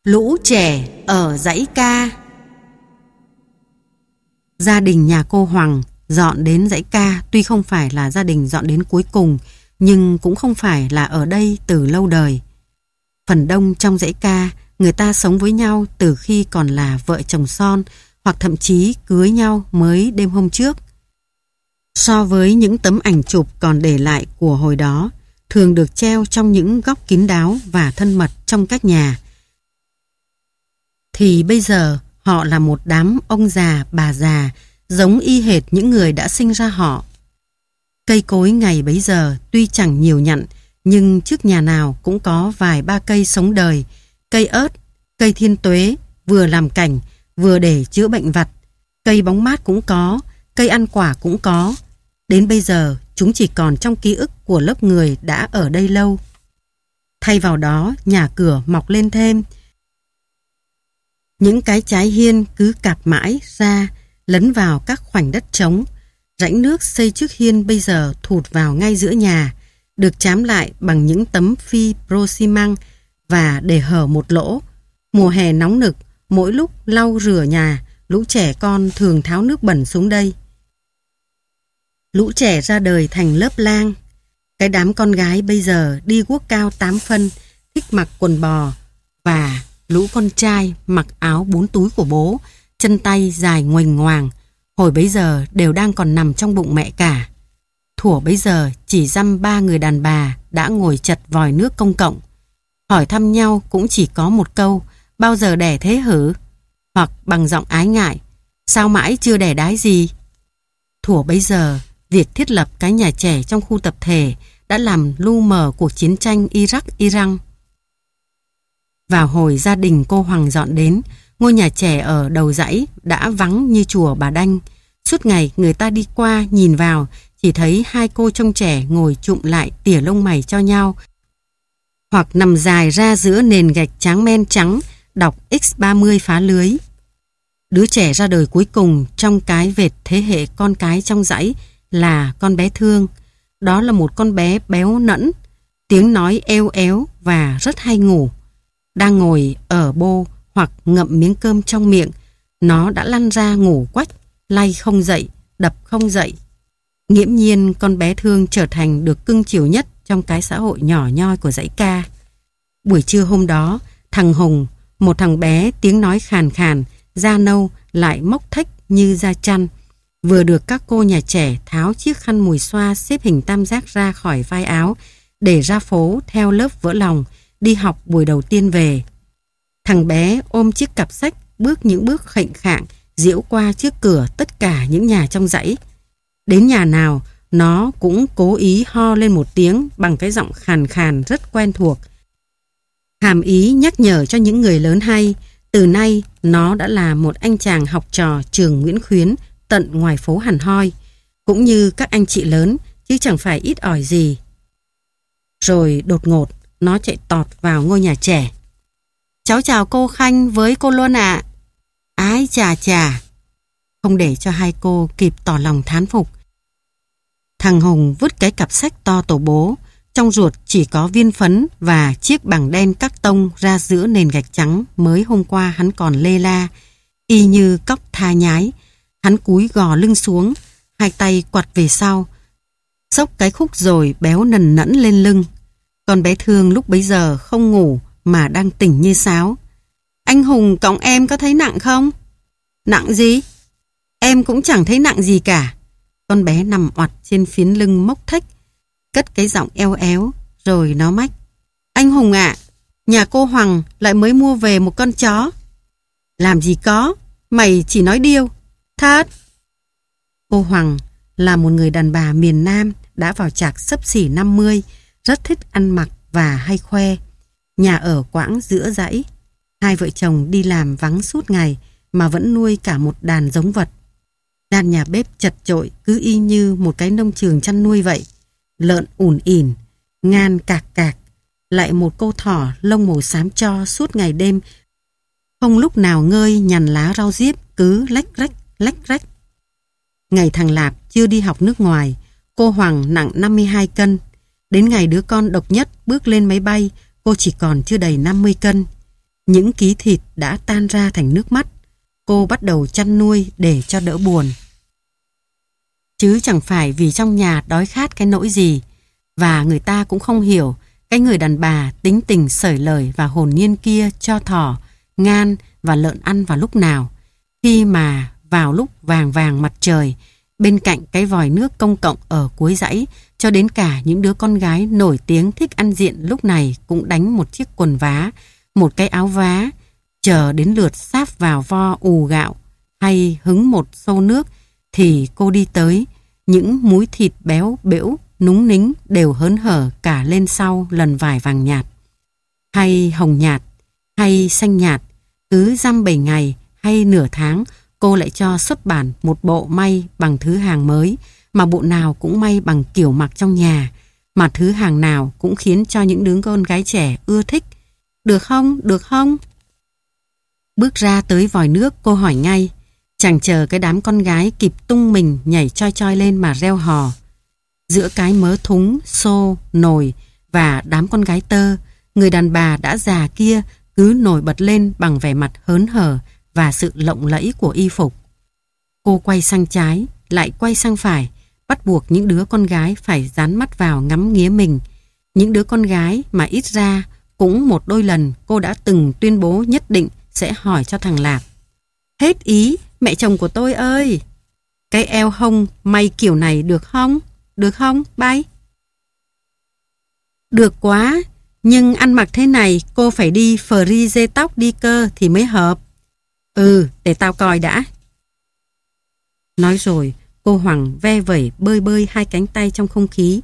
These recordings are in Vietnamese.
Lũ trẻ ở dãy ca. Gia đình nhà cô Hoàng dọn đến dãy ca tuy không phải là gia đình dọn đến cuối cùng, nhưng cũng không phải là ở đây từ lâu đời. Phần đông trong dãy ca, người ta sống với nhau từ khi còn là vợ chồng son, hoặc thậm chí cưới nhau mới đêm hôm trước. So với những tấm ảnh chụp còn để lại của hồi đó, thường được treo trong những góc kín đáo và thân mật trong các nhà, thì bây giờ họ là một đám ông già, bà già, giống y hệt những người đã sinh ra họ. Cây cối ngày bấy giờ tuy chẳng nhiều nhặn, nhưng trước nhà nào cũng có vài ba cây sống đời, cây ớt, cây thiên tuế, vừa làm cảnh, vừa để chữa bệnh vặt. Cây bóng mát cũng có, cây ăn quả cũng có. Đến bây giờ, chúng chỉ còn trong ký ức của lớp người đã ở đây lâu. Thay vào đó, nhà cửa mọc lên thêm. Những cái trái hiên cứ cạp mãi ra, lấn vào các khoảnh đất trống. Rãnh nước xây trước hiên bây giờ thụt vào ngay giữa nhà, được trám lại bằng những tấm phi xi măng và để hở một lỗ. Mùa hè nóng nực, mỗi lúc lau rửa nhà, lũ trẻ con thường tháo nước bẩn xuống đây. Lũ trẻ ra đời thành lớp lang. Cái đám con gái bây giờ đi guốc cao 8 phân, thích mặc quần bò, và lũ con trai mặc áo 4 túi của bố, chân tay dài ngoềnh ngoàng, hồi bấy giờ đều đang còn nằm trong bụng mẹ cả. Thuở bấy giờ chỉ dăm 3 người đàn bà đã ngồi chật vòi nước công cộng. Hỏi thăm nhau cũng chỉ có một câu: bao giờ đẻ thế hử? Hoặc bằng giọng ái ngại: sao mãi chưa đẻ đái gì? Thuở bấy giờ, việc thiết lập cái nhà trẻ trong khu tập thể đã làm lu mờ cuộc chiến tranh Iraq-Iran. Vào hồi gia đình cô Hoàng dọn đến, ngôi nhà trẻ ở đầu dãy đã vắng như chùa Bà Đanh. Suốt ngày người ta đi qua nhìn vào, chỉ thấy hai cô trông trẻ ngồi chụm lại tỉa lông mày cho nhau, hoặc nằm dài ra giữa nền gạch tráng men trắng, đọc X30 phá lưới. Đứa trẻ ra đời cuối cùng trong cái vệt thế hệ con cái trong dãy là con bé Thương. Đó là một con bé béo nẫng, tiếng nói eo éo và rất hay ngủ. Đang ngồi ở bô hoặc ngậm miếng cơm trong miệng, nó đã lăn ra ngủ quách, lay không dậy, đập không dậy. Nghiễm nhiên con bé Thương trở thành được cưng chiều nhất trong cái xã hội nhỏ nhoi của dãy ca. Buổi trưa hôm đó, thằng Hùng, một thằng bé tiếng nói khàn khàn, da nâu lại mốc thếch như da chăn, vừa được các cô nhà trẻ tháo chiếc khăn mùi xoa xếp hình tam giác ra khỏi vai áo để ra phố theo lớp vỡ lòng đi học buổi đầu tiên về. Thằng bé ôm chiếc cặp sách bước những bước khệnh khạng diễu qua trước cửa tất cả những nhà trong dãy. Đến nhà nào nó cũng cố ý ho lên một tiếng bằng cái giọng khàn khàn rất quen thuộc, hàm ý nhắc nhở cho những người lớn hay từ nay nó đã là một anh chàng học trò trường Nguyễn Khuyến tận ngoài phố hẳn hoi, cũng như các anh chị lớn, chứ chẳng phải ít ỏi gì. Rồi đột ngột nó chạy tọt vào ngôi nhà trẻ. Cháu chào cô Khanh với cô Luân ạ. Ái chà chà. Không để cho hai cô kịp tỏ lòng thán phục, thằng Hùng vứt cái cặp sách to tổ bố, trong ruột chỉ có viên phấn và chiếc bảng đen các tông ra giữa nền gạch trắng mới hôm qua hắn còn lê la, y như cóc tha nhái. Hắn cúi gò lưng xuống, hai tay quặt về sau, xốc cái khúc rồi béo nần nẫn lên lưng. Con bé Thương lúc bấy giờ không ngủ mà đang tỉnh như sáo. Anh Hùng cõng em có thấy nặng không? Nặng gì? Em cũng chẳng thấy nặng gì cả. Con bé nằm oặt trên phiến lưng mốc thếch, cất cái giọng eo éo, rồi nó mách. Anh Hùng ạ, nhà cô Hoàng lại mới mua về một con chó. Làm gì có, mày chỉ nói điêu. Thật. Cô Hoàng là một người đàn bà miền Nam đã vào chạc xấp xỉ 50, rất thích ăn mặc và hay khoe. Nhà ở quãng giữa dãy, hai vợ chồng đi làm vắng suốt ngày mà vẫn nuôi cả một đàn giống vật. Gian nhà bếp chật chội cứ y như một cái nông trường chăn nuôi vậy. Lợn ủn ỉn, ngan cạc cạc, lại một cô thỏ lông màu xám cho suốt ngày đêm, không lúc nào ngơi nhằn lá rau diếp cứ lách rách. Ngày thằng Lạp chưa đi học nước ngoài, cô Hoàng nặng 52 cân. Đến ngày đứa con độc nhất bước lên máy bay, cô chỉ còn chưa đầy 50 cân. Những ký thịt đã tan ra thành nước mắt. Cô bắt đầu chăn nuôi để cho đỡ buồn. Chứ chẳng phải vì trong nhà đói khát cái nỗi gì. Và người ta cũng không hiểu cái người đàn bà tính tình sởi lời và hồn nhiên kia cho thỏ, ngan và lợn ăn vào lúc nào. Khi mà vào lúc vàng vàng mặt trời, bên cạnh cái vòi nước công cộng ở cuối dãy, cho đến cả những đứa con gái nổi tiếng thích ăn diện lúc này cũng đánh một chiếc quần vá, một cái áo vá, chờ đến lượt sáp vào vo ù gạo hay hứng một xô nước thì cô đi tới, những múi thịt béo bễu núng nính đều hớn hở cả lên sau lần vải vàng nhạt hay hồng nhạt hay xanh nhạt. Cứ dăm 7 ngày hay nửa tháng cô lại cho xuất bản một bộ may bằng thứ hàng mới, mà bộ nào cũng may bằng kiểu mặc trong nhà, mà thứ hàng nào cũng khiến cho những đứa con gái trẻ ưa thích. Được không? Được không? Bước ra tới vòi nước cô hỏi ngay, chẳng chờ cái đám con gái kịp tung mình nhảy choi choi lên mà reo hò. Giữa cái mớ thúng, xô, nồi và đám con gái tơ, người đàn bà đã già kia cứ nổi bật lên bằng vẻ mặt hớn hở và sự lộng lẫy của y phục. Cô quay sang trái, lại quay sang phải, bắt buộc những đứa con gái phải dán mắt vào ngắm nghía mình. Những đứa con gái mà ít ra cũng một đôi lần cô đã từng tuyên bố nhất định sẽ hỏi cho thằng Lạc. Hết ý, mẹ chồng của tôi ơi! Cái eo hông may kiểu này được không? Được không, Bay? Được quá, nhưng ăn mặc thế này cô phải đi frizz tóc đi cơ thì mới hợp. Ừ, để tao coi đã. Nói rồi, cô Hoàng ve vẩy bơi bơi hai cánh tay trong không khí.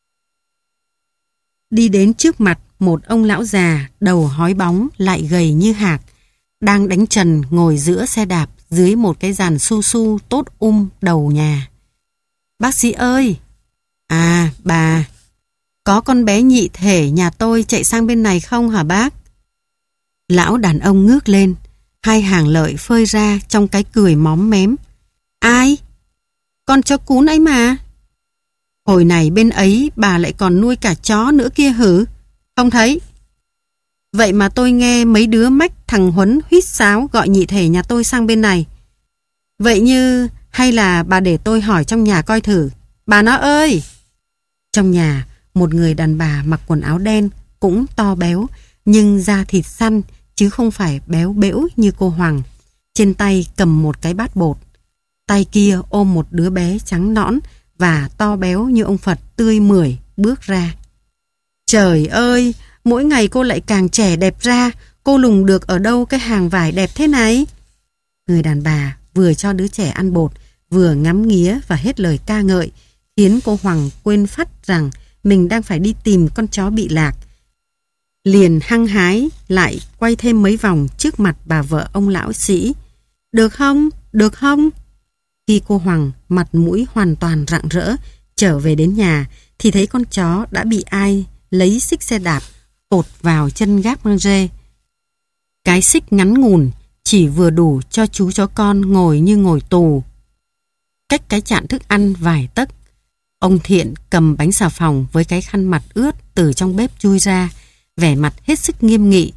Đi đến trước mặt một ông lão già, đầu hói bóng, lại gầy như hạc, đang đánh trần ngồi giữa xe đạp dưới một cái giàn su su tốt đầu nhà. Bác sĩ ơi! À, bà, có con bé nhị thể nhà tôi chạy sang bên này không hả bác? Lão đàn ông ngước lên, hai hàng lợi phơi ra trong cái cười móm mém. Ai? Con chó cún ấy mà. Hồi này bên ấy bà lại còn nuôi cả chó nữa kia hử? Không thấy. Vậy mà tôi nghe mấy đứa mách thằng Huấn huýt sáo gọi nhị thể nhà tôi sang bên này. Vậy như hay là bà để tôi hỏi trong nhà coi thử. Bà nó ơi! Trong nhà, một người đàn bà mặc quần áo đen, cũng to béo, nhưng da thịt săn, chứ không phải béo bễu như cô Hoàng. Trên tay cầm một cái bát bột. Tay kia ôm một đứa bé trắng nõn và to béo như ông Phật tươi mưởi bước ra. Trời ơi! Mỗi ngày cô lại càng trẻ đẹp ra. Cô lùng được ở đâu cái hàng vải đẹp thế này? Người đàn bà vừa cho đứa trẻ ăn bột, vừa ngắm nghía và hết lời ca ngợi, khiến cô Hoàng quên phắt rằng mình đang phải đi tìm con chó bị lạc. Liền hăng hái lại quay thêm mấy vòng trước mặt bà vợ ông lão sĩ. Được không? Được không? Khi cô Hoàng mặt mũi hoàn toàn rạng rỡ trở về đến nhà thì thấy con chó đã bị ai lấy xích xe đạp cột vào chân gác mang rê. Cái xích ngắn ngủn chỉ vừa đủ cho chú chó con ngồi như ngồi tù, cách cái chạn thức ăn vài tấc. Ông Thiện cầm bánh xà phòng với cái khăn mặt ướt từ trong bếp chui ra, vẻ mặt hết sức nghiêm nghị.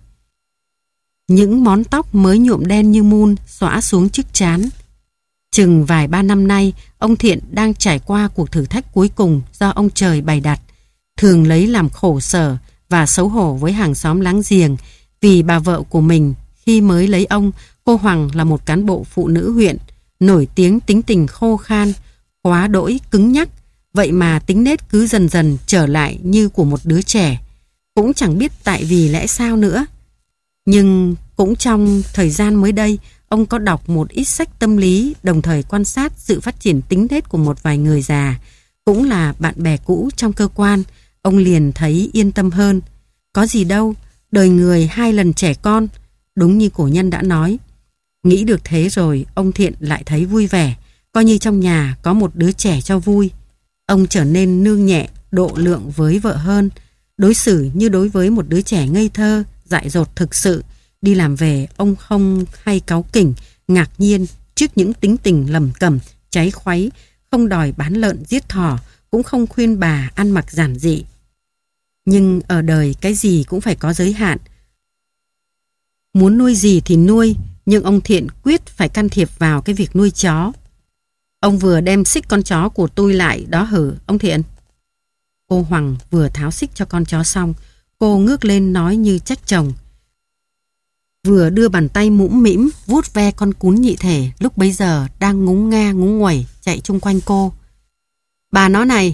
Những món tóc mới nhuộm đen như mun xõa xuống trước trán. Chừng vài ba năm nay, ông Thiện đang trải qua cuộc thử thách cuối cùng do ông trời bày đặt, thường lấy làm khổ sở và xấu hổ với hàng xóm láng giềng, vì bà vợ của mình khi mới lấy ông, cô Hoàng là một cán bộ phụ nữ huyện, nổi tiếng tính tình khô khan, quá đỗi cứng nhắc, vậy mà tính nết cứ dần dần trở lại như của một đứa trẻ. Cũng chẳng biết tại vì lẽ sao nữa. Nhưng cũng trong thời gian mới đây, ông có đọc một ít sách tâm lý, đồng thời quan sát sự phát triển tính nết của một vài người già, cũng là bạn bè cũ trong cơ quan. Ông liền thấy yên tâm hơn. Có gì đâu, đời người 2 lần trẻ con, đúng như cổ nhân đã nói. Nghĩ được thế rồi, ông Thiện lại thấy vui vẻ, coi như trong nhà có một đứa trẻ cho vui. Ông trở nên nương nhẹ, độ lượng với vợ hơn, đối xử như đối với một đứa trẻ ngây thơ, dại dột thực sự. Đi làm về, ông không hay cáu kỉnh, ngạc nhiên trước những tính tình lầm cẩm, cháy khuấy, không đòi bán lợn giết thỏ, cũng không khuyên bà ăn mặc giản dị. Nhưng ở đời cái gì cũng phải có giới hạn. Muốn nuôi gì thì nuôi, nhưng ông Thiện quyết phải can thiệp vào cái việc nuôi chó. Ông vừa đem xích con chó của tôi lại đó hử, ông Thiện? Cô Hoàng vừa tháo xích cho con chó xong, cô ngước lên nói như trách chồng. Vừa đưa bàn tay mũm mĩm vuốt ve con cún nhị thể lúc bấy giờ đang ngúng nga ngúng nguẩy chạy chung quanh cô. Bà nó này.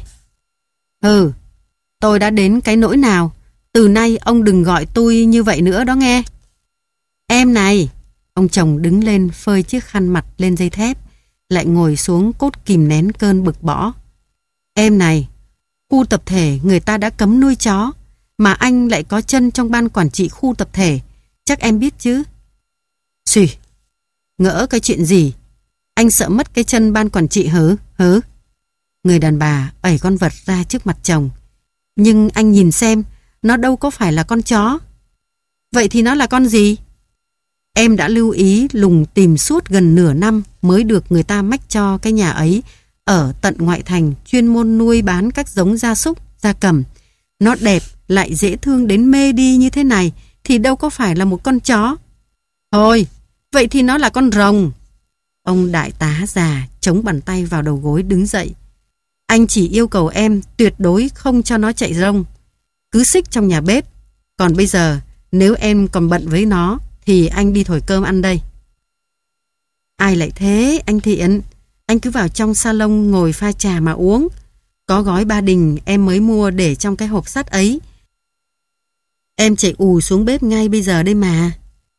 Tôi đã đến cái nỗi nào. Từ nay ông đừng gọi tôi như vậy nữa đó nghe. Em này. Ông chồng đứng lên phơi chiếc khăn mặt lên dây thép, lại ngồi xuống cốt kìm nén cơn bực bõ. Em này, khu tập thể người ta đã cấm nuôi chó, mà anh lại có chân trong ban quản trị khu tập thể. Chắc em biết chứ. Xùi, ngỡ cái chuyện gì? Anh sợ mất cái chân ban quản trị hứ? Người đàn bà ẩy con vật ra trước mặt chồng. Nhưng anh nhìn xem, nó đâu có phải là con chó. Vậy thì nó là con gì? Em đã lưu ý lùng tìm suốt gần nửa năm mới được người ta mách cho cái nhà ấy ở tận ngoại thành chuyên môn nuôi bán các giống gia súc, gia cầm. Nó đẹp lại dễ thương đến mê đi như thế này thì đâu có phải là một con chó. Thôi, vậy thì nó là con rồng. Ông đại tá già chống bàn tay vào đầu gối đứng dậy. Anh chỉ yêu cầu em tuyệt đối không cho nó chạy rông. Cứ xích trong nhà bếp. Còn bây giờ, nếu em còn bận với nó thì anh đi thổi cơm ăn đây. Ai lại thế, anh Thiện? Anh cứ vào trong salon ngồi pha trà mà uống. Có gói Ba Đình em mới mua để trong cái hộp sắt ấy. Em chạy ù xuống bếp ngay bây giờ đây mà.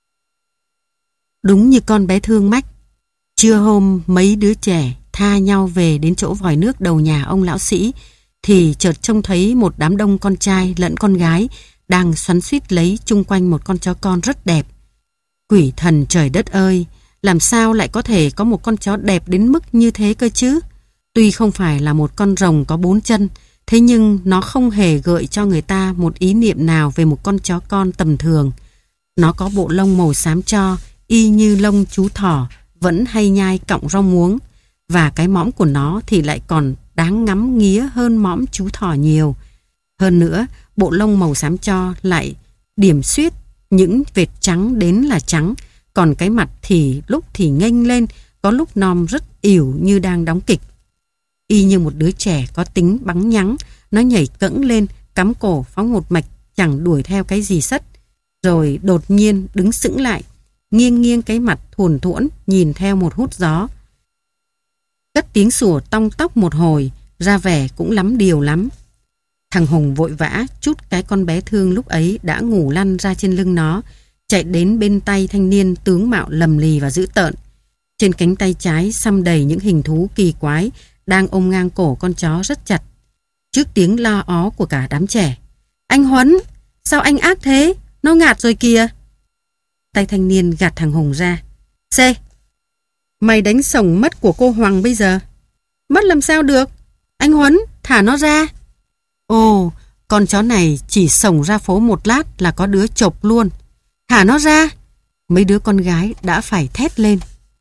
Đúng như con bé thương mách. Trưa hôm mấy đứa trẻ tha nhau về đến chỗ vòi nước đầu nhà ông lão sĩ thì chợt trông thấy một đám đông con trai lẫn con gái đang xoắn xuýt lấy chung quanh một con chó con rất đẹp. Quỷ thần trời đất ơi, làm sao lại có thể có một con chó đẹp đến mức như thế cơ chứ? Tuy không phải là một con rồng có 4 chân, thế nhưng nó không hề gợi cho người ta một ý niệm nào về một con chó con tầm thường. Nó có bộ lông màu xám tro, y như lông chú thỏ, vẫn hay nhai cọng rau muống. Và cái mõm của nó thì lại còn đáng ngắm nghía hơn mõm chú thỏ nhiều. Hơn nữa, bộ lông màu xám tro lại điểm xuyết những vệt trắng đến là trắng, còn cái mặt thì lúc thì nghênh lên, có lúc nom rất ỉu như đang đóng kịch. Y như một đứa trẻ có tính bắn nhắng, nó nhảy cẫng lên, cắm cổ phóng một mạch chẳng đuổi theo cái gì sất, rồi đột nhiên đứng sững lại, nghiêng nghiêng cái mặt thuồn thuỗn nhìn theo một hút gió. Cất tiếng sủa tong tóc một hồi, ra vẻ cũng lắm điều lắm. Thằng Hùng vội vã trút cái con bé thương lúc ấy đã ngủ lăn ra trên lưng nó, chạy đến bên tay thanh niên tướng mạo lầm lì và dữ tợn. Trên cánh tay trái xăm đầy những hình thú kỳ quái đang ôm ngang cổ con chó rất chặt. Trước tiếng la ó của cả đám trẻ. Anh Huấn, sao anh ác thế? Nó ngạt rồi kìa. Tay thanh niên gạt thằng Hùng ra. C, mày đánh sổng mất của cô Hoàng bây giờ. Mất làm sao được? Anh Huấn, thả nó ra. Ồ, con chó này chỉ sổng ra phố một lát là có đứa chộp luôn. Thả nó ra. Mấy đứa con gái đã phải thét lên.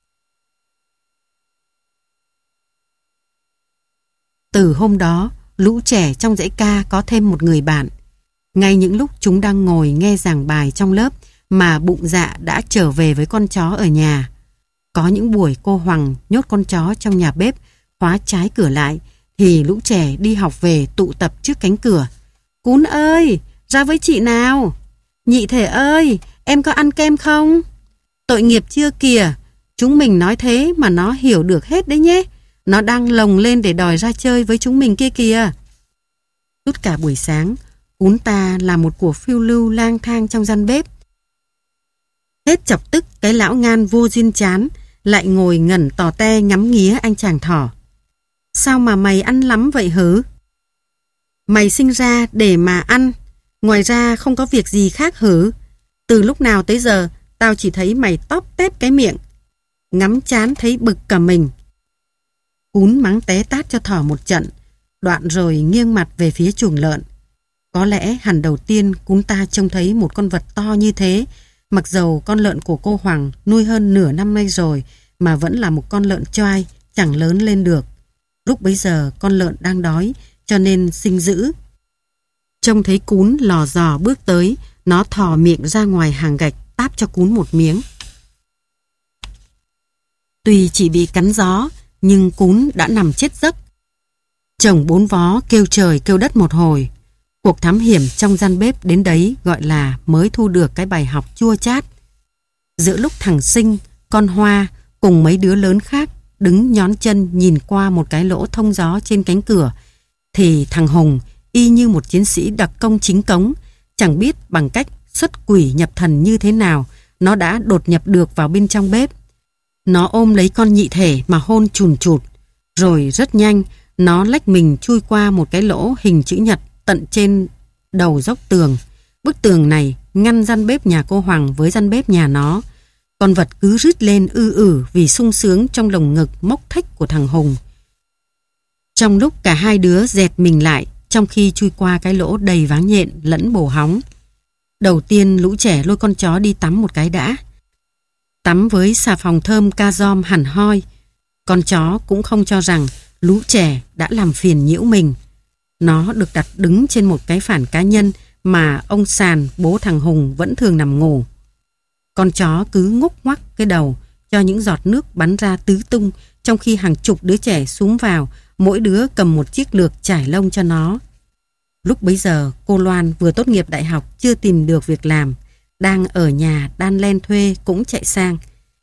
Từ hôm đó, lũ trẻ trong dãy ca có thêm một người bạn. Ngay những lúc chúng đang ngồi nghe giảng bài trong lớp mà bụng dạ đã trở về với con chó ở nhà. Có những buổi cô Hoàng nhốt con chó trong nhà bếp, khóa trái cửa lại, thì lũ trẻ đi học về tụ tập trước cánh cửa. Cún ơi, ra với chị nào. Nhị thể ơi, em có ăn kem không? Tội nghiệp chưa kìa, chúng mình nói thế mà nó hiểu được hết đấy nhé. Nó đang lồng lên để đòi ra chơi với chúng mình kia kìa. Suốt cả buổi sáng, Cún ta là một cuộc phiêu lưu lang thang trong gian bếp. Hết chọc tức cái lão ngan vô duyên chán, lại ngồi ngẩn tò te ngắm nghía anh chàng thỏ. Sao mà mày ăn lắm vậy hứ? Mày sinh ra để mà ăn, ngoài ra không có việc gì khác hứ? Từ lúc nào tới giờ, tao chỉ thấy mày tóp tép cái miệng. Ngắm chán thấy bực cả mình. Cún mắng té tát cho thỏ một trận, đoạn rồi nghiêng mặt về phía chuồng lợn. Có lẽ hẳn đầu tiên Cún ta trông thấy một con vật to như thế, mặc dầu con lợn của cô Hoàng nuôi hơn nửa năm nay rồi mà vẫn là một con lợn choai, chẳng lớn lên được. Lúc bấy giờ con lợn đang đói, cho nên sinh dữ. Trông thấy Cún lò dò bước tới, nó thò miệng ra ngoài hàng gạch, táp cho Cún một miếng. Tuy chỉ bị cắn gió, nhưng Cún đã nằm chết giấc. Chồng bốn vó kêu trời kêu đất một hồi. Cuộc thám hiểm trong gian bếp đến đấy gọi là mới thu được cái bài học chua chát. Giữa lúc thằng Sinh, con Hoa cùng mấy đứa lớn khác đứng nhón chân nhìn qua một cái lỗ thông gió trên cánh cửa, thì thằng Hùng y như một chiến sĩ đặc công chính cống, chẳng biết bằng cách xuất quỷ nhập thần như thế nào, nó đã đột nhập được vào bên trong bếp. Nó ôm lấy con nhị thể mà hôn chùn chụt, rồi rất nhanh nó lách mình chui qua một cái lỗ hình chữ nhật tận trên đầu dốc tường. Bức tường này ngăn gian bếp nhà cô Hoàng với gian bếp nhà nó. Con vật cứ rít lên vì sung sướng trong lồng ngực mốc thách của thằng Hùng. Trong lúc cả hai đứa dẹt mình lại, trong khi chui qua cái lỗ đầy váng nhện lẫn bồ hóng. Đầu tiên lũ trẻ lôi con chó đi tắm một cái đã. Tắm với xà phòng thơm Kazom hẳn hoi. Con chó cũng không cho rằng lũ trẻ đã làm phiền nhiễu mình. Nó được đặt đứng trên một cái phản cá nhân mà ông Sàn, bố thằng Hùng, vẫn thường nằm ngủ. Con chó cứ ngúc ngoắc cái đầu cho những giọt nước bắn ra tứ tung, trong khi hàng chục đứa trẻ xúm vào, mỗi đứa cầm một chiếc lược trải lông cho nó. Lúc bấy giờ cô Loan vừa tốt nghiệp đại học, chưa tìm được việc làm, đang ở nhà đan len thuê cũng chạy sang.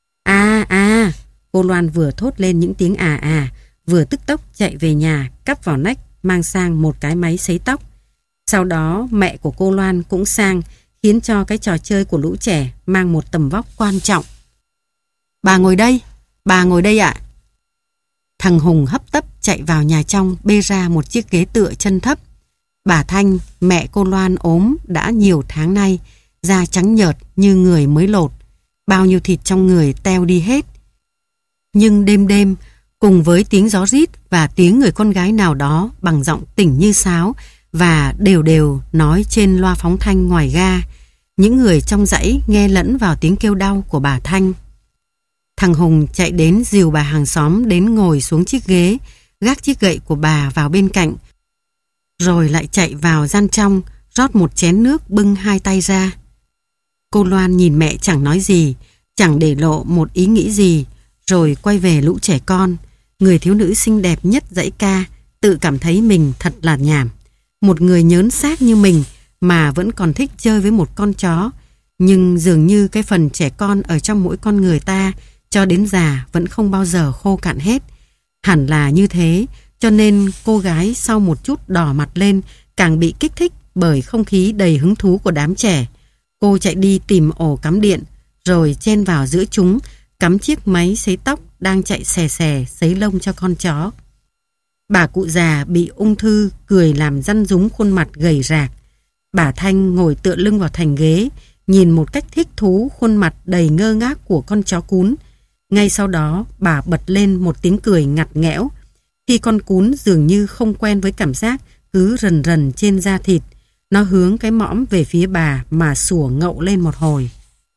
Cô Loan vừa thốt lên những tiếng vừa tức tốc chạy về nhà, cắp vào nách, mang sang một cái máy sấy tóc. Sau đó mẹ của cô Loan cũng sang, khiến cho cái trò chơi của lũ trẻ mang một tầm vóc quan trọng. Bà ngồi đây ạ. Thằng Hùng hấp tấp chạy vào nhà trong, bê ra một chiếc ghế tựa chân thấp. Bà Thanh, mẹ cô Loan ốm đã nhiều tháng nay, da trắng nhợt như người mới lột, bao nhiêu thịt trong người teo đi hết. Nhưng đêm đêm, cùng với tiếng gió rít và tiếng người con gái nào đó bằng giọng tỉnh như sáo và đều đều nói trên loa phóng thanh ngoài ga, những người trong dãy nghe lẫn vào tiếng kêu đau của bà Thanh. Thằng Hùng chạy đến dìu bà hàng xóm đến ngồi xuống chiếc ghế, gác chiếc gậy của bà vào bên cạnh, rồi lại chạy vào gian trong, rót một chén nước bưng hai tay ra. Cô Loan nhìn mẹ chẳng nói gì, chẳng để lộ một ý nghĩ gì, rồi quay về lũ trẻ con. Người thiếu nữ xinh đẹp nhất dãy ca tự cảm thấy mình thật là nhảm. Một người nhớn xác như mình mà vẫn còn thích chơi với một con chó. Nhưng dường như cái phần trẻ con ở trong mỗi con người ta cho đến già vẫn không bao giờ khô cạn hết. Hẳn là như thế, cho nên cô gái sau một chút đỏ mặt lên càng bị kích thích bởi không khí đầy hứng thú của đám trẻ. Cô chạy đi tìm ổ cắm điện, rồi chen vào giữa chúng, cắm chiếc máy sấy tóc đang chạy xè xè sấy lông cho con chó. Bà cụ già bị ung thư cười làm răn rúng khuôn mặt gầy rạc. Bà Thanh ngồi tựa lưng vào thành ghế, nhìn một cách thích thú khuôn mặt đầy ngơ ngác của con chó Cún. Ngay sau đó bà bật lên một tiếng cười ngặt nghẽo, khi con Cún dường như không quen với cảm giác cứ rần rần trên da thịt. Nó hướng cái mõm về phía bà mà sủa ngậu lên một hồi.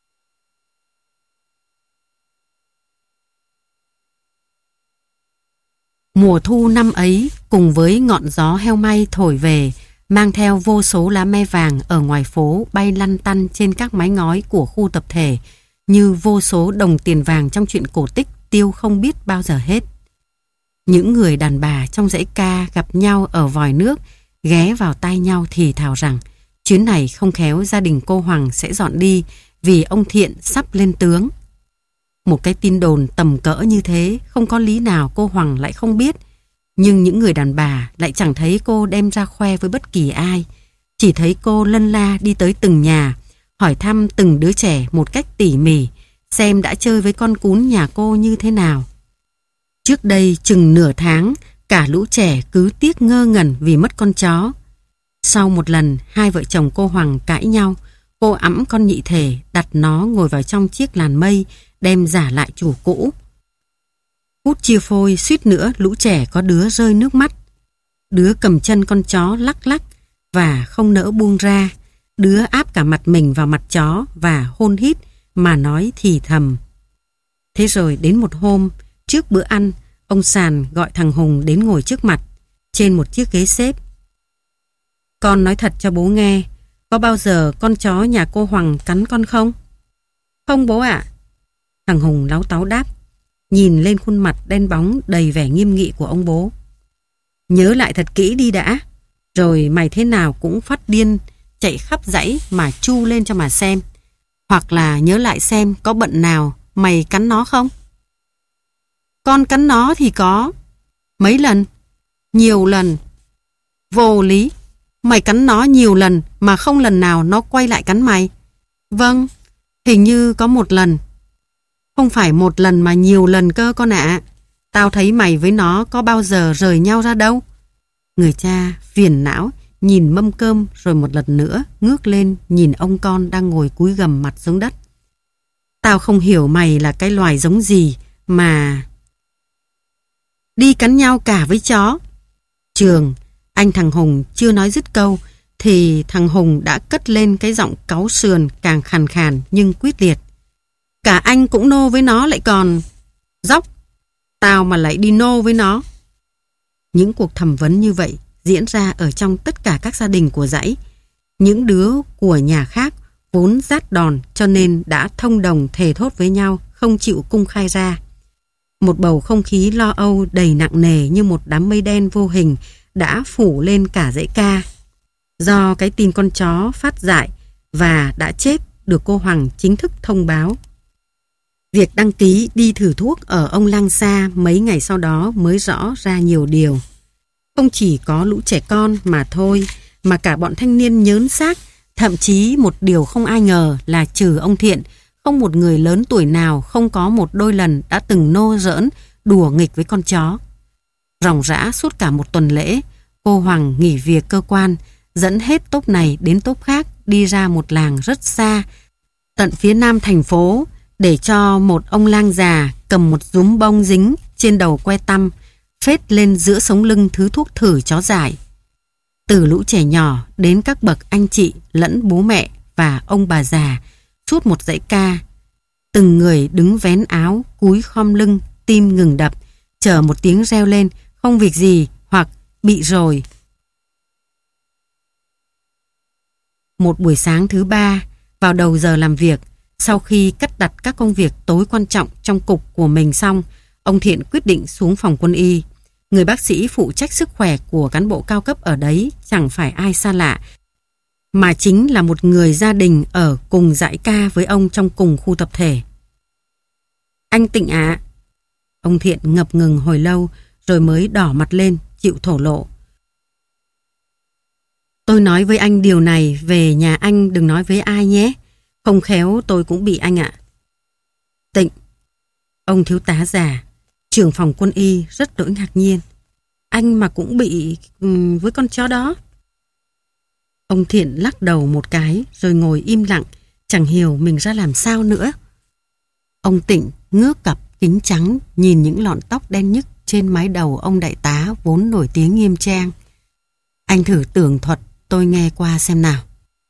Mùa thu năm ấy, cùng với ngọn gió heo may thổi về, mang theo vô số lá me vàng ở ngoài phố bay lăn tăn trên các mái ngói của khu tập thể, như vô số đồng tiền vàng trong truyện cổ tích tiêu không biết bao giờ hết. Những người đàn bà trong dãy ca gặp nhau ở vòi nước, ghé vào tai nhau thì thào rằng chuyến này không khéo gia đình cô Hoàng sẽ dọn đi vì ông Thiện sắp lên tướng. Một cái tin đồn tầm cỡ như thế không có lý nào cô Hoàng lại không biết, nhưng những người đàn bà lại chẳng thấy cô đem ra khoe với bất kỳ ai. Chỉ thấy cô lân la đi tới từng nhà, hỏi thăm từng đứa trẻ một cách tỉ mỉ, xem đã chơi với con Cún nhà cô như thế nào. Trước đây chừng nửa tháng, cả lũ trẻ cứ tiếc ngơ ngẩn vì mất con chó. Sau một lần hai vợ chồng cô Hoàng cãi nhau, cô ẵm con nhị thể đặt nó ngồi vào trong chiếc làn mây, đem giả lại chủ cũ. Hút chia phôi, suýt nữa lũ trẻ có đứa rơi nước mắt. Đứa cầm chân con chó lắc lắc và không nỡ buông ra. Đứa áp cả mặt mình vào mặt chó và hôn hít mà nói thì thầm. Thế rồi đến một hôm, trước bữa ăn, ông Sàn gọi thằng Hùng đến ngồi trước mặt, trên một chiếc ghế xếp. Con nói thật cho bố nghe, có bao giờ con chó nhà cô Hoàng cắn con không? Không bố ạ. Thằng Hùng láu táu đáp, nhìn lên khuôn mặt đen bóng đầy vẻ nghiêm nghị của ông bố. Nhớ lại thật kỹ đi đã, rồi mày thế nào cũng phát điên, chạy khắp dãy mà chu lên cho mà xem. Hoặc là nhớ lại xem có bận nào mày cắn nó không? Con cắn nó thì có. Mấy lần? Nhiều lần. Vô lý. Mày cắn nó nhiều lần mà không lần nào nó quay lại cắn mày. Vâng, hình như có một lần. Không phải một lần mà nhiều lần cơ con ạ. Tao thấy mày với nó có bao giờ rời nhau ra đâu. Người cha phiền não nhìn mâm cơm rồi một lần nữa ngước lên nhìn ông con đang ngồi cúi gằm mặt xuống đất. Tao không hiểu mày là cái loài giống gì mà đi cắn nhau cả với chó. Trường, anh thằng Hùng chưa nói dứt câu thì thằng Hùng đã cất lên cái giọng cáu sườn càng khàn khàn nhưng quyết liệt. Cả anh cũng nô với nó lại còn dóc. Tao mà lại đi nô với nó. Những cuộc thẩm vấn như vậy diễn ra ở trong tất cả các gia đình của dãy. Những đứa của nhà khác vốn rát đòn cho nên đã thông đồng thề thốt với nhau không chịu cung khai ra. Một bầu không khí lo âu đầy nặng nề như một đám mây đen vô hình đã phủ lên cả dãy ca. Do cái tin con chó phát dại và đã chết được cô Hoàng chính thức thông báo. Việc đăng ký đi thử thuốc ở ông Lang Sa mấy ngày sau đó mới rõ ra nhiều điều. Không chỉ có lũ trẻ con mà thôi, mà cả bọn thanh niên nhớn xác, thậm chí một điều không ai ngờ là trừ ông Thiện, không một người lớn tuổi nào không có một đôi lần đã từng nô giỡn, đùa nghịch với con chó. Ròng rã suốt cả một tuần lễ, cô Hoàng nghỉ việc cơ quan, dẫn hết tốp này đến tốp khác đi ra một làng rất xa, tận phía nam thành phố, để cho một ông lang già cầm một dúm bông dính trên đầu que tăm, phết lên giữa sống lưng thứ thuốc thử chó dại. Từ lũ trẻ nhỏ đến các bậc anh chị lẫn bố mẹ và ông bà già, suốt một dãy ca, từng người đứng vén áo, cúi khom lưng, tim ngừng đập, chờ một tiếng reo lên, không việc gì hoặc bị rồi. Một buổi sáng thứ ba, vào đầu giờ làm việc, sau khi cắt đặt các công việc tối quan trọng trong cục của mình xong, ông Thiện quyết định xuống phòng quân y. Người bác sĩ phụ trách sức khỏe của cán bộ cao cấp ở đấy chẳng phải ai xa lạ, mà chính là một người gia đình ở cùng dãy ca với ông trong cùng khu tập thể. Anh Tịnh ạ. Ông Thiện ngập ngừng hồi lâu rồi mới đỏ mặt lên, chịu thổ lộ. Tôi nói với anh điều này về nhà anh đừng nói với ai nhé. Không khéo tôi cũng bị anh ạ. Tịnh. Ông thiếu tá già, trưởng phòng quân y rất đỗi ngạc nhiên. Anh mà cũng bị với con chó đó. Ông Thiện lắc đầu một cái rồi ngồi im lặng, chẳng hiểu mình ra làm sao nữa. Ông Tịnh ngước cặp kính trắng nhìn những lọn tóc đen nhức trên mái đầu ông đại tá vốn nổi tiếng nghiêm trang. Anh thử tường thuật tôi nghe qua xem nào.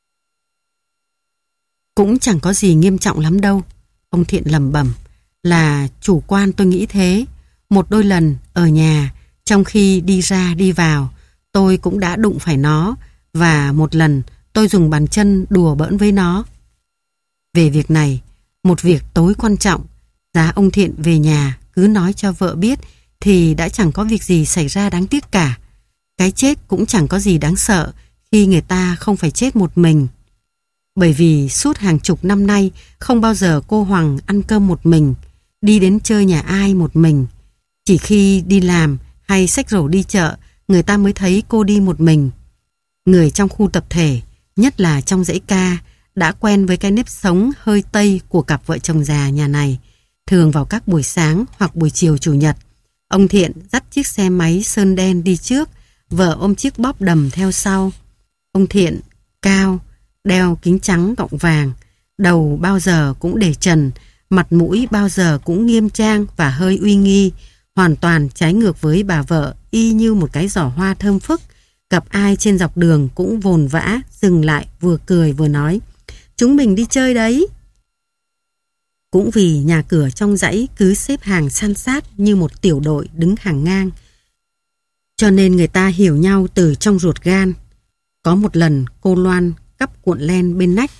Cũng chẳng có gì nghiêm trọng lắm đâu. Ông Thiện lẩm bẩm. Là chủ quan tôi nghĩ thế. Một đôi lần ở nhà, trong khi đi ra đi vào, tôi cũng đã đụng phải nó, và một lần tôi dùng bàn chân đùa bỡn với nó. Về việc này, một việc tối quan trọng, giá ông Thiện về nhà cứ nói cho vợ biết thì đã chẳng có việc gì xảy ra đáng tiếc cả. Cái chết cũng chẳng có gì đáng sợ khi người ta không phải chết một mình. Bởi vì suốt hàng chục năm nay không bao giờ cô Hoàng ăn cơm một mình, đi đến chơi nhà ai một mình. Chỉ khi đi làm hay xách rổ đi chợ, người ta mới thấy cô đi một mình. Người trong khu tập thể, nhất là trong dãy ca, đã quen với cái nếp sống hơi Tây của cặp vợ chồng già nhà này. Thường vào các buổi sáng hoặc buổi chiều chủ nhật, ông Thiện dắt chiếc xe máy sơn đen đi trước, vợ ôm chiếc bóp đầm theo sau. Ông Thiện cao, đeo kính trắng gọng vàng, đầu bao giờ cũng để trần, mặt mũi bao giờ cũng nghiêm trang và hơi uy nghi, hoàn toàn trái ngược với bà vợ, y như một cái giỏ hoa thơm phức. Gặp ai trên dọc đường cũng vồn vã, dừng lại vừa cười vừa nói, chúng mình đi chơi đấy. Cũng vì nhà cửa trong dãy cứ xếp hàng san sát như một tiểu đội đứng hàng ngang, cho nên người ta hiểu nhau từ trong ruột gan. Có một lần cô Loan cắp cuộn len bên nách,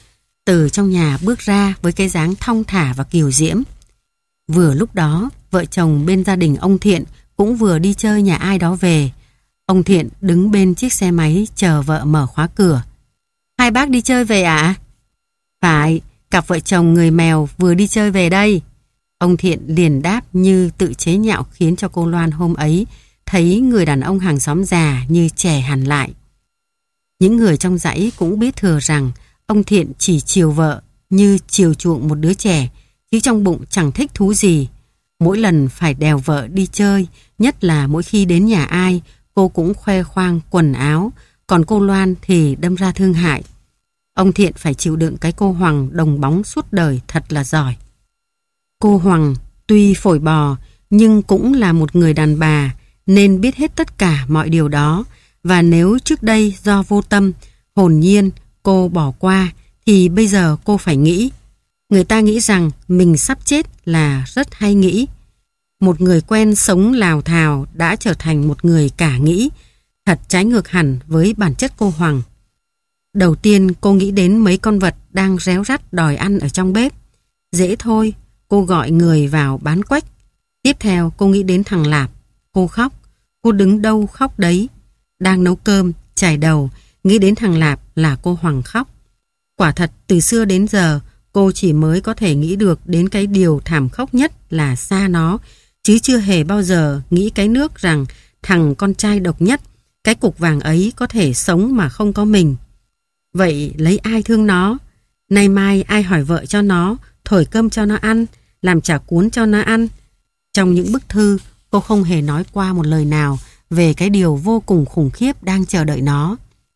từ trong nhà bước ra với cái dáng thong thả và kiều diễm. Vừa lúc đó, vợ chồng bên gia đình ông Thiện cũng vừa đi chơi nhà ai đó về. Ông Thiện đứng bên chiếc xe máy chờ vợ mở khóa cửa. Hai bác đi chơi về ạ? Phải, cặp vợ chồng người mèo vừa đi chơi về đây. Ông Thiện liền đáp như tự chế nhạo, khiến cho cô Loan hôm ấy thấy người đàn ông hàng xóm già như trẻ hẳn lại. Những người trong dãy cũng biết thừa rằng ông Thiện chỉ chiều vợ như chiều chuộng một đứa trẻ, chứ trong bụng chẳng thích thú gì. Mỗi lần phải đèo vợ đi chơi, nhất là mỗi khi đến nhà ai, cô cũng khoe khoang quần áo, còn cô Loan thì đâm ra thương hại. Ông Thiện phải chịu đựng cái cô Hoàng đồng bóng suốt đời thật là giỏi. Cô Hoàng tuy phổi bò nhưng cũng là một người đàn bà nên biết hết tất cả mọi điều đó, và nếu trước đây do vô tâm, hồn nhiên cô bỏ qua thì bây giờ cô phải nghĩ. Người ta nghĩ rằng mình sắp chết là rất hay nghĩ. Một người quen sống lào thào đã trở thành một người cả nghĩ, thật trái ngược hẳn với bản chất cô Hoàng. Đầu tiên cô nghĩ đến mấy con vật đang réo rắt đòi ăn ở trong bếp. Dễ thôi, cô gọi người vào bán quách. Tiếp theo cô nghĩ đến thằng Lạp. Cô khóc, cô đứng đâu khóc đấy. Đang nấu cơm, chải đầu, nghĩ đến thằng Lạp là cô Hoàng khóc. Quả thật từ xưa đến giờ cô chỉ mới có thể nghĩ được đến cái điều thảm khốc nhất là xa nó, chứ chưa hề bao giờ nghĩ cái nước rằng thằng con trai độc nhất, cái cục vàng ấy có thể sống mà không có mình. Vậy lấy ai thương nó? Nay mai ai hỏi vợ cho nó, thổi cơm cho nó ăn, làm chả cuốn cho nó ăn? Trong những bức thư, cô không hề nói qua một lời nào về cái điều vô cùng khủng khiếp đang chờ đợi nó.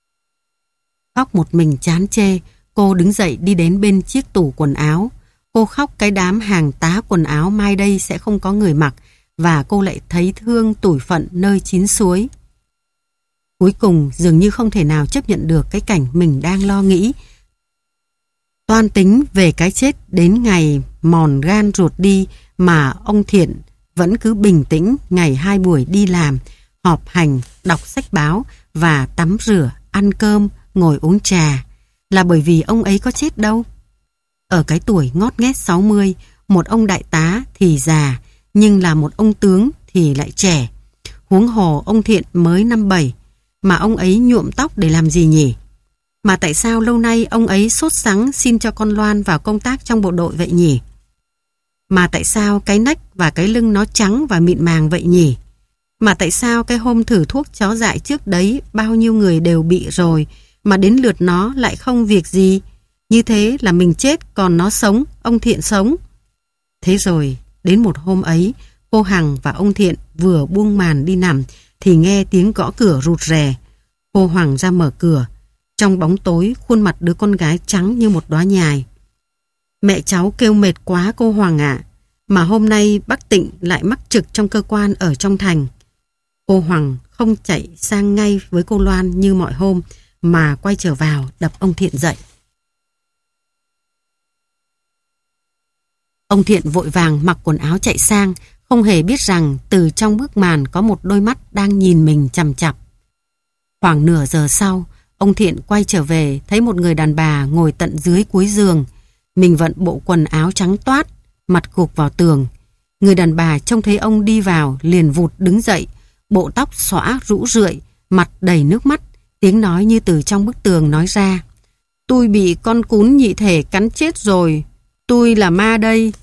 Khóc một mình chán chê, cô đứng dậy đi đến bên chiếc tủ quần áo. Cô khóc cái đám hàng tá quần áo mai đây sẽ không có người mặc, và cô lại thấy thương tủi phận nơi chín suối. Cuối cùng dường như không thể nào chấp nhận được cái cảnh mình đang lo nghĩ. Toan tính về cái chết đến ngày mòn gan ruột đi mà ông Thiện vẫn cứ bình tĩnh ngày 2 buổi đi làm, họp hành, đọc sách báo và tắm rửa, ăn cơm, ngồi uống trà. Là bởi vì ông ấy có chết đâu. Ở cái tuổi ngót nghét 60, một ông đại tá thì già, nhưng là một ông tướng thì lại trẻ. Huống hồ ông Thiện mới 57, mà ông ấy nhuộm tóc để làm gì nhỉ? Mà tại sao lâu nay ông ấy sốt sắng xin cho con Loan vào công tác trong bộ đội vậy nhỉ? Mà tại sao cái nách và cái lưng nó trắng và mịn màng vậy nhỉ? Mà tại sao cái hôm thử thuốc chó dại trước đấy bao nhiêu người đều bị rồi, mà đến lượt nó lại không việc gì? Như thế là mình chết còn nó sống, ông Thiện sống. Thế rồi, đến một hôm ấy, cô Hằng và ông Thiện vừa buông màn đi nằm thì nghe tiếng gõ cửa rụt rè. Cô Hoàng ra mở cửa. Trong bóng tối, khuôn mặt đứa con gái trắng như một đóa nhài. Mẹ cháu kêu mệt quá cô Hoàng ạ. Mà hôm nay bác Tịnh lại mắc trực trong cơ quan ở trong thành. Cô Hoàng không chạy sang ngay với cô Loan như mọi hôm, mà quay trở vào đập ông Thiện dậy. Ông Thiện vội vàng mặc quần áo chạy sang, không hề biết rằng từ trong bức màn có một đôi mắt đang nhìn mình chằm chằm. Khoảng nửa giờ sau, ông Thiện quay trở về thấy một người đàn bà ngồi tận dưới cuối giường. Mình vận bộ quần áo trắng toát, mặt gục vào tường. Người đàn bà trông thấy ông đi vào liền vụt đứng dậy, bộ tóc xõa rũ rượi, mặt đầy nước mắt, tiếng nói như từ trong bức tường nói ra. Tôi bị con cún nhị thể cắn chết rồi, tôi là ma đây.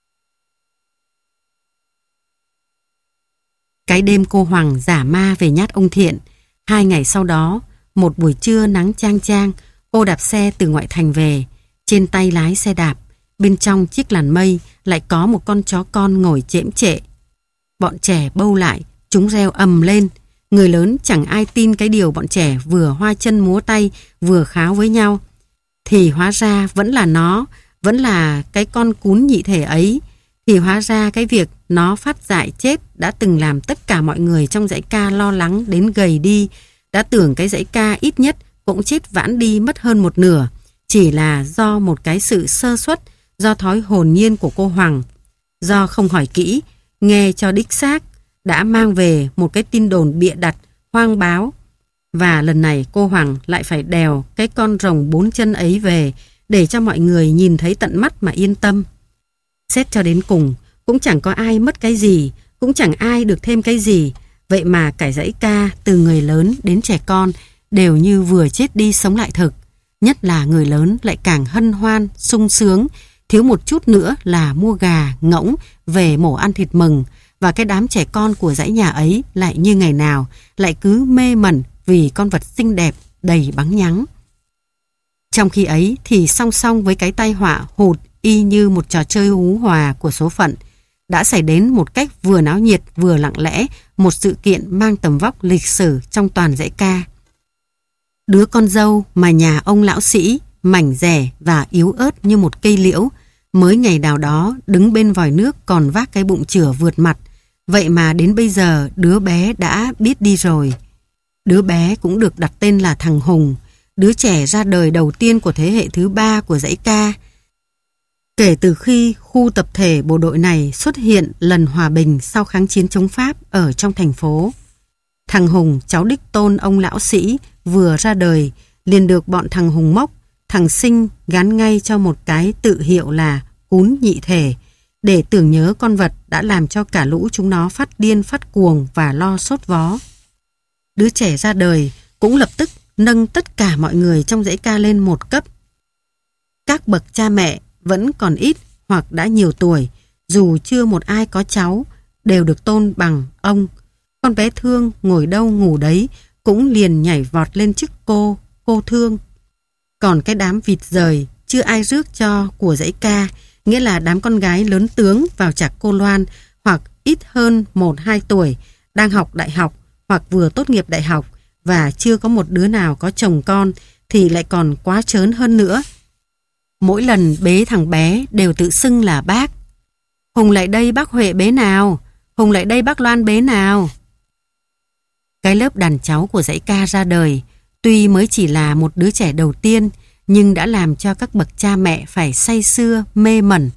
Cái đêm cô Hoàng giả ma về nhát ông Thiện. 2 ngày sau đó, một buổi trưa nắng chang chang, cô đạp xe từ ngoại thành về. Trên tay lái xe đạp, bên trong chiếc làn mây lại có một con chó con ngồi chễm chệ. Bọn trẻ bâu lại, chúng reo ầm lên. Người lớn chẳng ai tin cái điều bọn trẻ vừa hoa chân múa tay vừa kháo với nhau. Thì hóa ra vẫn là nó, vẫn là cái con cún nhị thể ấy. Thì hóa ra cái việc nó phát dại chết đã từng làm tất cả mọi người trong dãy ca lo lắng đến gầy đi. Đã tưởng cái dãy ca ít nhất cũng chết vãn đi mất hơn một nửa. Chỉ là do một cái sự sơ suất, do thói hồn nhiên của cô Hoàng. Do không hỏi kỹ, nghe cho đích xác, đã mang về một cái tin đồn bịa đặt, hoang báo. Và lần này cô Hoàng lại phải đèo cái con rồng 4 chân ấy về để cho mọi người nhìn thấy tận mắt mà yên tâm. Xét cho đến cùng, cũng chẳng có ai mất cái gì, cũng chẳng ai được thêm cái gì. Vậy mà cả dãy ca, từ người lớn đến trẻ con, đều như vừa chết đi sống lại thực. Nhất là người lớn lại càng hân hoan, sung sướng, thiếu một chút nữa là mua gà, ngỗng, về mổ ăn thịt mừng. Và cái đám trẻ con của dãy nhà ấy lại như ngày nào, lại cứ mê mẩn vì con vật xinh đẹp, đầy bắn nhắng. Trong khi ấy thì song song với cái tai họa hụt y như một trò chơi hú hòa của số phận, đã xảy đến một cách vừa náo nhiệt vừa lặng lẽ một sự kiện mang tầm vóc lịch sử trong toàn dãy ca. Đứa con dâu mà nhà ông lão sĩ, mảnh dẻ và yếu ớt như một cây liễu, mới ngày nào đó đứng bên vòi nước còn vác cái bụng chửa vượt mặt. Vậy mà đến bây giờ đứa bé đã biết đi rồi. Đứa bé cũng được đặt tên là thằng Hùng, đứa trẻ ra đời đầu tiên của thế hệ thứ 3 của dãy ca. Kể từ khi khu tập thể bộ đội này xuất hiện lần hòa bình sau kháng chiến chống Pháp ở trong thành phố. Thằng Hùng, cháu đích tôn ông lão sĩ, vừa ra đời liền được bọn thằng Hùng Mốc, thằng Sinh gán ngay cho một cái tự hiệu là Cún Nhị Thể, để tưởng nhớ con vật đã làm cho cả lũ chúng nó phát điên phát cuồng và lo sốt vó. Đứa trẻ ra đời cũng lập tức nâng tất cả mọi người trong dãy ca lên một cấp. Các bậc cha mẹ vẫn còn ít hoặc đã nhiều tuổi, dù chưa một ai có cháu, đều được tôn bằng ông. Con bé Thương ngồi đâu ngủ đấy cũng liền nhảy vọt lên chức cô Thương. Còn cái đám vịt rời chưa ai rước cho của dãy ca, nghĩa là đám con gái lớn tướng vào chạc cô Loan hoặc ít hơn 1-2 tuổi, đang học đại học hoặc vừa tốt nghiệp đại học và chưa có một đứa nào có chồng con thì lại còn quá trớn hơn nữa. Mỗi lần bế thằng bé đều tự xưng là bác. Hùng lại đây bác Huệ bế nào, Hùng lại đây bác Loan bế nào. Cái lớp đàn cháu của dãy ca ra đời, tuy mới chỉ là một đứa trẻ đầu tiên, nhưng đã làm cho các bậc cha mẹ phải say sưa, mê mẩn.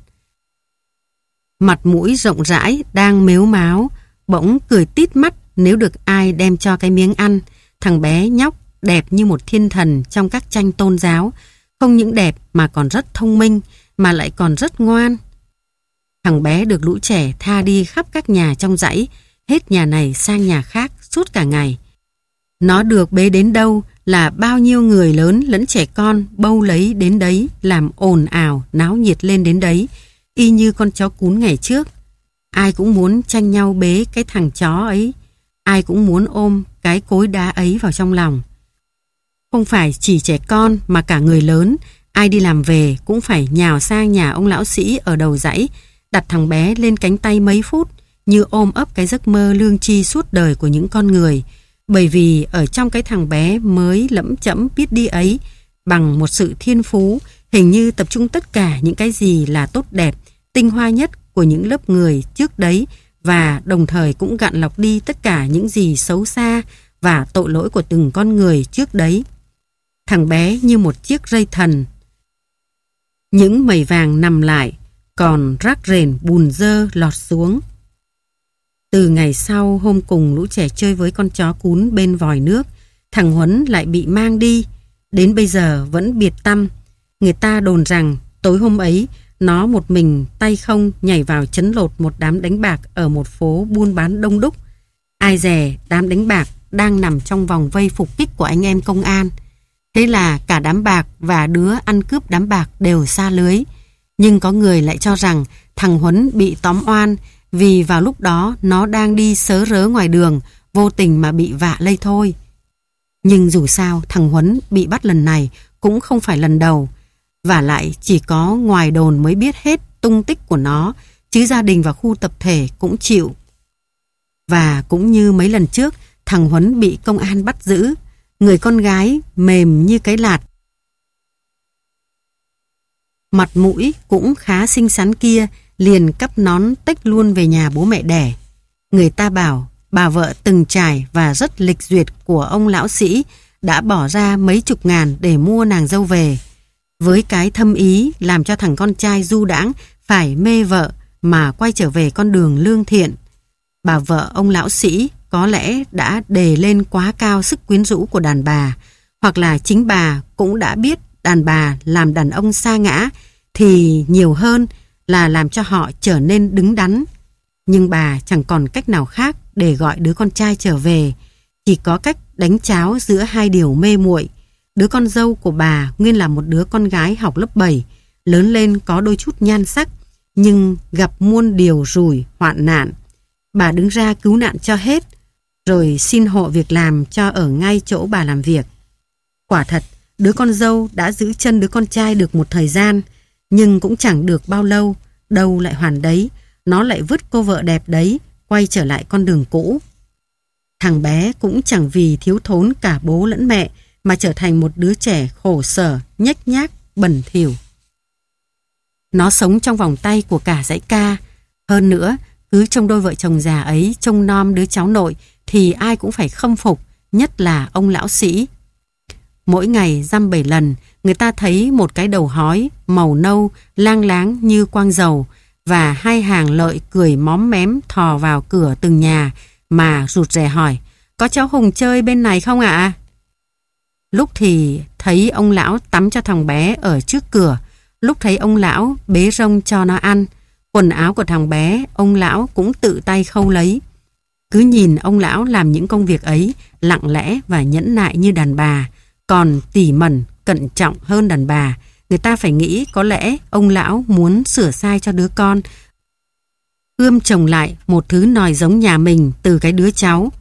Mặt mũi rộng rãi, đang mếu máo, bỗng cười tít mắt nếu được ai đem cho cái miếng ăn. Thằng bé nhóc đẹp như một thiên thần trong các tranh tôn giáo, không những đẹp mà còn rất thông minh, mà lại còn rất ngoan. Thằng bé được lũ trẻ tha đi khắp các nhà trong dãy, hết nhà này sang nhà khác suốt cả ngày. Nó được bế đến đâu là bao nhiêu người lớn lẫn trẻ con bâu lấy đến đấy, làm ồn ào, náo nhiệt lên đến đấy, y như con chó cún ngày trước. Ai cũng muốn tranh nhau bế cái thằng chó ấy, ai cũng muốn ôm cái cối đá ấy vào trong lòng. Không phải chỉ trẻ con mà cả người lớn, ai đi làm về cũng phải nhào sang nhà ông lão sĩ ở đầu dãy, đặt thằng bé lên cánh tay mấy phút, như ôm ấp cái giấc mơ lương tri suốt đời của những con người. Bởi vì ở trong cái thằng bé mới lẫm chẫm biết đi ấy, bằng một sự thiên phú, hình như tập trung tất cả những cái gì là tốt đẹp, tinh hoa nhất của những lớp người trước đấy, và đồng thời cũng gạn lọc đi tất cả những gì xấu xa và tội lỗi của từng con người trước đấy. Thằng bé như một chiếc rây thần. Những mẩy vàng nằm lại, còn rác rền bùn dơ lọt xuống. Từ ngày sau hôm cùng lũ trẻ chơi với con chó cún bên vòi nước, thằng Huấn lại bị mang đi, đến bây giờ vẫn biệt tăm. Người ta đồn rằng tối hôm ấy nó một mình tay không nhảy vào trấn lột một đám đánh bạc ở một phố buôn bán đông đúc. Ai dè đám đánh bạc đang nằm trong vòng vây phục kích của anh em công an. Thế là cả đám bạc và đứa ăn cướp đám bạc đều sa lưới. Nhưng có người lại cho rằng thằng Huấn bị tóm oan vì vào lúc đó nó đang đi sớ rớ ngoài đường, vô tình mà bị vạ lây thôi. Nhưng dù sao thằng Huấn bị bắt lần này cũng không phải lần đầu. Vả lại chỉ có ngoài đồn mới biết hết tung tích của nó, chứ gia đình và khu tập thể cũng chịu. Và cũng như mấy lần trước, thằng Huấn bị công an bắt giữ. Người con gái mềm như cái lạt, mặt mũi cũng khá xinh xắn kia liền cắp nón tếch luôn về nhà bố mẹ đẻ. Người ta bảo bà vợ từng trải và rất lịch duyệt của ông lão sĩ đã bỏ ra mấy chục ngàn để mua nàng dâu về, với cái thâm ý làm cho thằng con trai du đãng phải mê vợ mà quay trở về con đường lương thiện. Bà vợ ông lão sĩ có lẽ đã đề lên quá cao sức quyến rũ của đàn bà, hoặc là chính bà cũng đã biết đàn bà làm đàn ông sa ngã thì nhiều hơn là làm cho họ trở nên đứng đắn. Nhưng bà chẳng còn cách nào khác để gọi đứa con trai trở về, chỉ có cách đánh cháo giữa hai điều mê muội. Đứa con dâu của bà nguyên là một đứa con gái học lớp 7, lớn lên có đôi chút nhan sắc, nhưng gặp muôn điều rủi, hoạn nạn. Bà đứng ra cứu nạn cho hết, rồi xin hộ việc làm cho ở ngay chỗ bà làm việc. Quả thật, đứa con dâu đã giữ chân đứa con trai được một thời gian, nhưng cũng chẳng được bao lâu, đâu lại hoàn đấy, nó lại vứt cô vợ đẹp đấy, quay trở lại con đường cũ. Thằng bé cũng chẳng vì thiếu thốn cả bố lẫn mẹ mà trở thành một đứa trẻ khổ sở, nhếch nhác, bẩn thỉu. Nó sống trong vòng tay của cả dãy ca. Hơn nữa, cứ trông đôi vợ chồng già ấy trông nom đứa cháu nội thì ai cũng phải khâm phục, nhất là ông lão sĩ. Mỗi ngày dăm 7 lần, người ta thấy một cái đầu hói màu nâu lang láng như quang dầu và hai hàng lợi cười móm mém thò vào cửa từng nhà mà rụt rè hỏi: có cháu Hùng chơi bên này không ạ? Lúc thì thấy ông lão tắm cho thằng bé ở trước cửa, lúc thấy ông lão bế rông cho nó ăn. Quần áo của thằng bé ông lão cũng tự tay khâu lấy. Cứ nhìn ông lão làm những công việc ấy lặng lẽ và nhẫn nại như đàn bà, còn tỉ mẩn, cẩn trọng hơn đàn bà. Người ta phải nghĩ có lẽ ông lão muốn sửa sai cho đứa con, ươm trồng lại một thứ nòi giống nhà mình từ cái đứa cháu.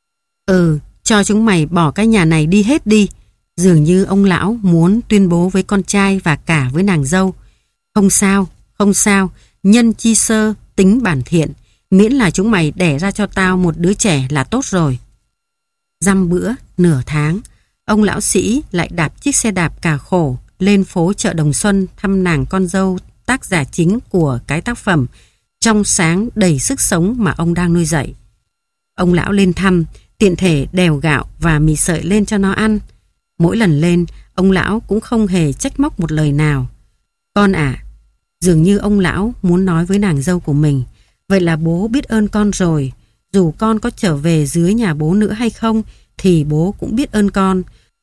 Cho chúng mày bỏ cái nhà này đi hết đi. Dường như ông lão muốn tuyên bố với con trai và cả với nàng dâu: không sao, không sao, nhân chi sơ, tính bản thiện, miễn là chúng mày đẻ ra cho tao một đứa trẻ là tốt rồi. Dăm bữa, nửa tháng, ông lão sĩ lại đạp chiếc xe đạp cà khổ lên phố chợ Đồng Xuân thăm nàng con dâu tác giả chính của cái tác phẩm trong sáng đầy sức sống mà ông đang nuôi dạy. Ông lão lên thăm, tiện thể đèo gạo và mì sợi lên cho nó ăn. Mỗi lần lên, ông lão cũng không hề trách móc một lời nào. Con à, dường như ông lão muốn nói với nàng dâu của mình: vậy là bố biết ơn con rồi. Dù con có trở về dưới nhà bố nữa hay không thì bố cũng biết ơn con.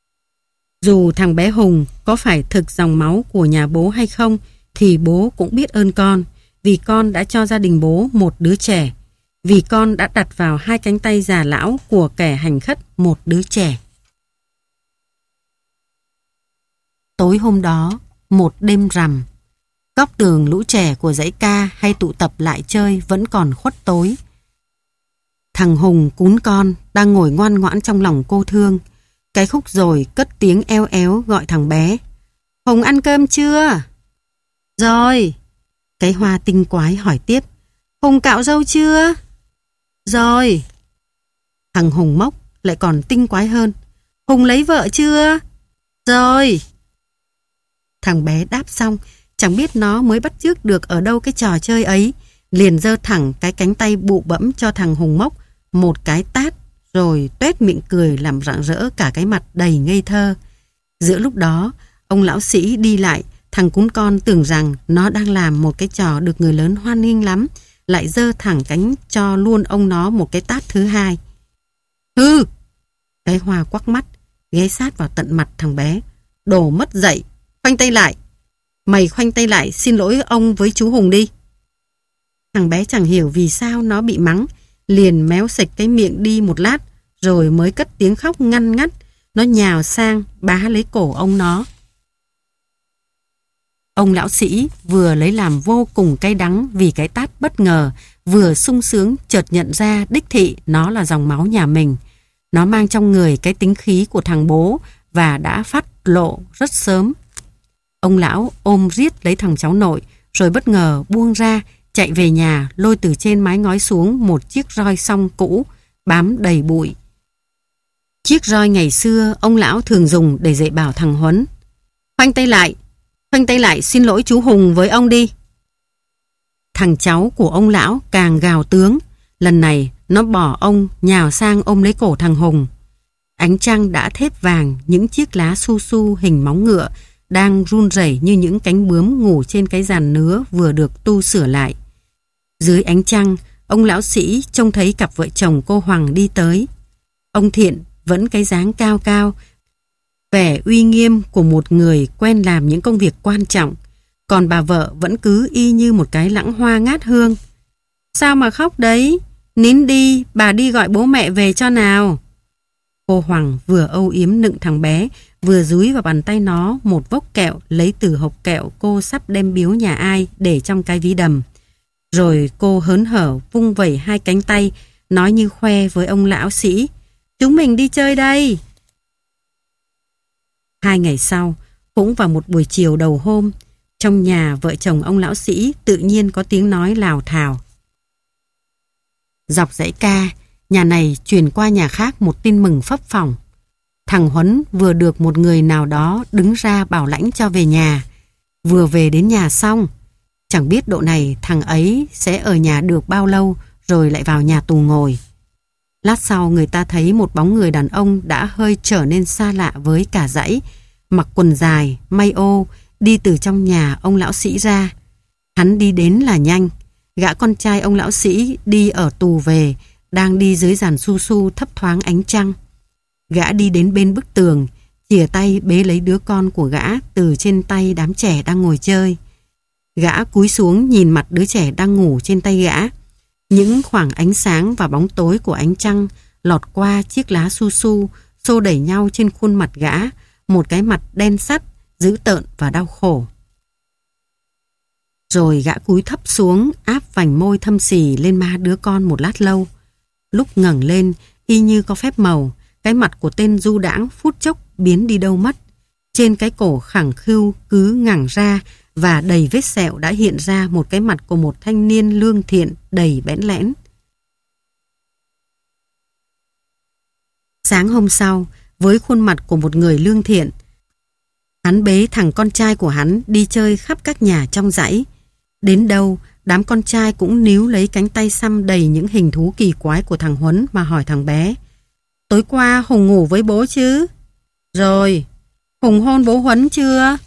Dù thằng bé Hùng có phải thực dòng máu của nhà bố hay không thì bố cũng biết ơn con, vì con đã cho gia đình bố một đứa trẻ, vì con đã đặt vào hai cánh tay già lão của kẻ hành khất một đứa trẻ. Tối hôm đó, một đêm rằm, góc tường lũ trẻ của dãy ca hay tụ tập lại chơi vẫn còn khuất tối. Thằng Hùng cún con đang ngồi ngoan ngoãn trong lòng cô thương. Cái khúc rồi cất tiếng eo éo gọi thằng bé: Hùng ăn cơm chưa? Rồi. Cái Hoa tinh quái hỏi tiếp: Hùng cạo râu chưa? Rồi. Thằng Hùng mốc lại còn tinh quái hơn: Hùng lấy vợ chưa? Rồi. Thằng bé đáp xong, chẳng biết nó mới bắt chước được ở đâu cái trò chơi ấy, liền giơ thẳng cái cánh tay bụ bẫm cho thằng Hùng mốc một cái tát, rồi tuét miệng cười làm rạng rỡ cả cái mặt đầy ngây thơ. Giữa lúc đó, ông lão sĩ đi lại, thằng cún con tưởng rằng nó đang làm một cái trò được người lớn hoan nghênh lắm, lại giơ thẳng cánh cho luôn ông nó một cái tát thứ hai. Hư! Cái Hoa quắc mắt, ghé sát vào tận mặt thằng bé: Đồ mất dạy, khoanh tay lại. Mày khoanh tay lại xin lỗi ông với chú Hùng đi. Thằng bé chẳng hiểu vì sao nó bị mắng, liền méo sạch cái miệng đi một lát, rồi mới cất tiếng khóc ngăn ngắt. Nó nhào sang bá lấy cổ ông nó. Ông lão sĩ vừa lấy làm vô cùng cay đắng vì cái tát bất ngờ, vừa sung sướng chợt nhận ra đích thị nó là dòng máu nhà mình. Nó mang trong người cái tính khí của thằng bố và đã phát lộ rất sớm. Ông lão ôm riết lấy thằng cháu nội, rồi bất ngờ buông ra, chạy về nhà lôi từ trên mái ngói xuống một chiếc roi song cũ bám đầy bụi. Chiếc roi ngày xưa ông lão thường dùng để dạy bảo thằng Huấn: Khoanh tay lại xin lỗi chú Hùng với ông đi. Thằng cháu của ông lão càng gào tướng. Lần này nó bỏ ông nhào sang ôm lấy cổ thằng Hùng. Ánh trăng đã thếp vàng những chiếc lá su su hình móng ngựa đang run rẩy như những cánh bướm ngủ trên cái giàn nứa vừa được tu sửa lại. Dưới ánh trăng, ông lão sĩ trông thấy cặp vợ chồng cô Hoàng đi tới. Ông Thiện vẫn cái dáng cao cao, vẻ uy nghiêm của một người quen làm những công việc quan trọng, còn bà vợ vẫn cứ y như một cái lẵng hoa ngát hương. Sao mà khóc đấy? Nín đi, bà đi gọi bố mẹ về cho nào. Cô Hoàng vừa âu yếm nựng thằng bé, vừa dúi vào bàn tay nó một vốc kẹo lấy từ hộp kẹo cô sắp đem biếu nhà ai để trong cái ví đầm. Rồi cô hớn hở vung vẩy hai cánh tay, nói như khoe với ông lão sĩ: chúng mình đi chơi đây. 2 ngày sau, cũng vào một buổi chiều đầu hôm, trong nhà vợ chồng ông lão sĩ tự nhiên có tiếng nói lào thào. Dọc dãy ca, nhà này truyền qua nhà khác một tin mừng phấp phỏng. Thằng Huấn vừa được một người nào đó đứng ra bảo lãnh cho về nhà. Vừa về đến nhà xong, chẳng biết độ này thằng ấy sẽ ở nhà được bao lâu rồi lại vào nhà tù ngồi. Lát sau người ta thấy một bóng người đàn ông đã hơi trở nên xa lạ với cả dãy, mặc quần dài, may ô, đi từ trong nhà ông lão sĩ ra. Hắn đi đến là nhanh. Gã con trai ông lão sĩ đi ở tù về, đang đi dưới giàn su su thấp thoáng ánh trăng. Gã đi đến bên bức tường, chìa tay bế lấy đứa con của gã từ trên tay đám trẻ đang ngồi chơi. Gã cúi xuống nhìn mặt đứa trẻ đang ngủ trên tay gã. Những khoảng ánh sáng và bóng tối của ánh trăng lọt qua chiếc lá su su, xô đẩy nhau trên khuôn mặt gã, một cái mặt đen sắt, dữ tợn và đau khổ. Rồi gã cúi thấp xuống, áp vành môi thâm sỉ lên má đứa con một lát lâu. Lúc ngẩng lên, y như có phép màu, cái mặt của tên du đãng phút chốc biến đi đâu mất. Trên cái cổ khẳng khưu cứ ngẳng ra và đầy vết sẹo đã hiện ra một cái mặt của một thanh niên lương thiện đầy bẽn lẽn. Sáng hôm sau, với khuôn mặt của một người lương thiện, hắn bế thằng con trai của hắn đi chơi khắp các nhà trong dãy. Đến đâu, đám con trai cũng níu lấy cánh tay xăm đầy những hình thú kỳ quái của thằng Huấn mà hỏi thằng bé: tối qua Hùng ngủ với bố chứ? Rồi. Hùng hôn bố Huấn chưa?